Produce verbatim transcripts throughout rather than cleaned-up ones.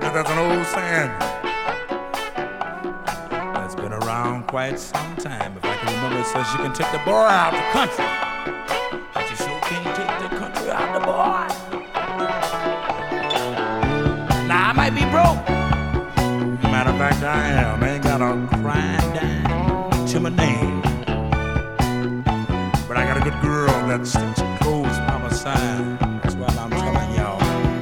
That's an old saying that's been around quite some time. If I can remember, it says you can take the boy out the country, but you sure can't take the country out the boy. Now I might be broke. Matter of fact, I am. I ain't got a crying dime to my name, but I got a good girl that sticks close by my side. That's why I'm telling y'all.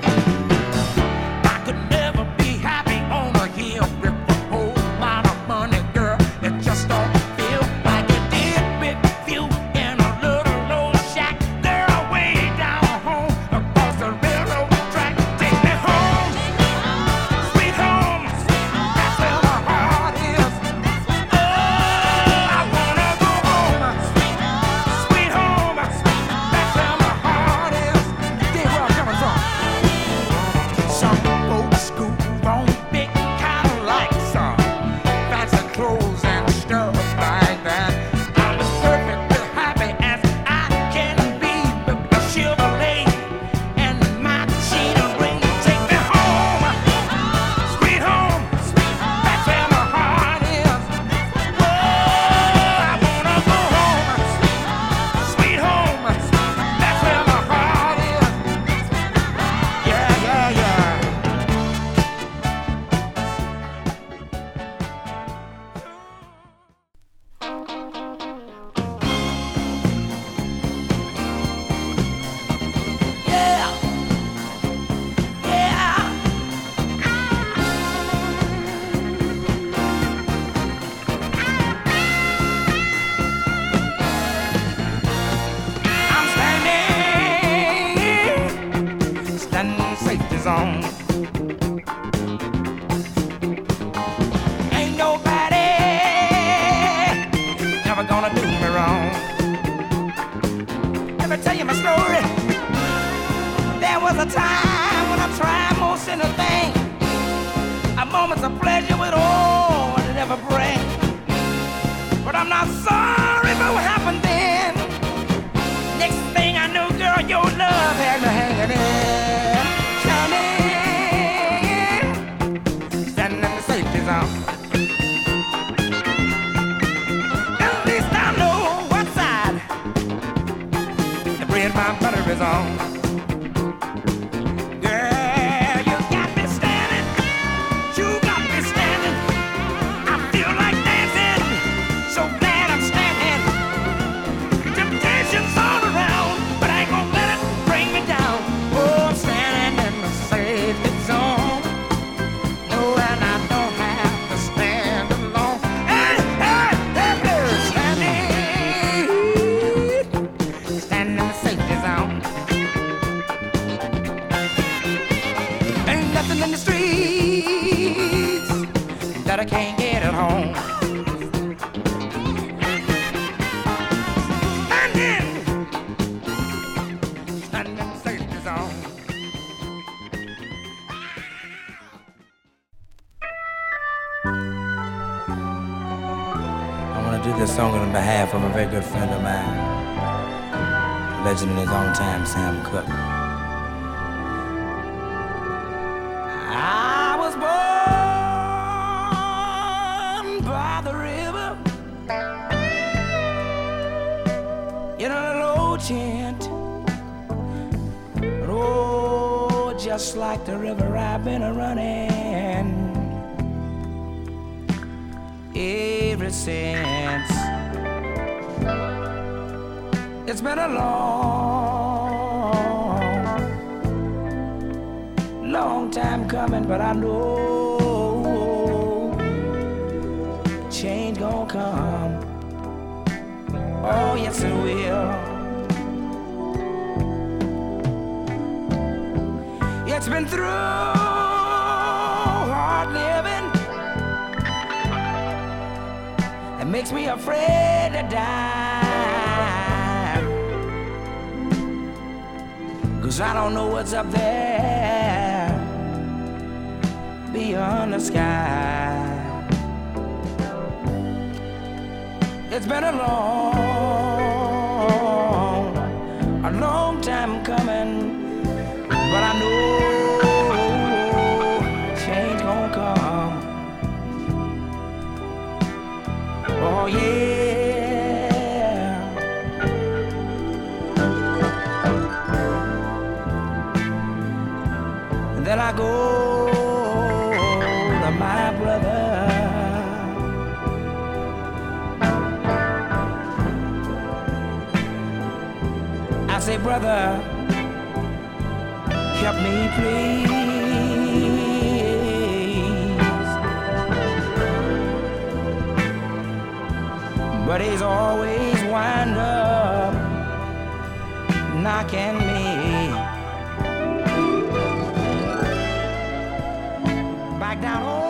From a very good friend of mine, legend in his own time, Sam Cooke. I was born by the river in a little old tent, but oh, just like the river I've been a running ever since. It's been a long, long time coming, but I know change gonna come. Oh, yes, it will. It's been through hard living. It makes me afraid to die. 'Cause I don't know what's up there beyond the sky. It's been a long, a long time coming, but I know change Then I go to my brother. I say, brother, help me please. But he's always wind up knocking me back down.